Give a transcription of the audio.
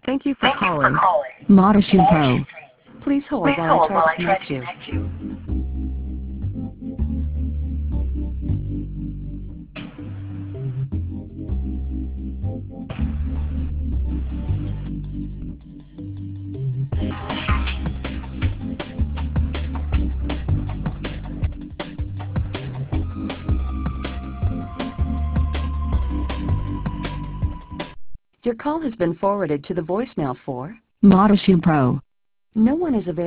Thank you for calling Modeshin Pro. Please hold while I try to connect you. Your call has been forwarded to the voicemail for Modeshin Pro. no one is available.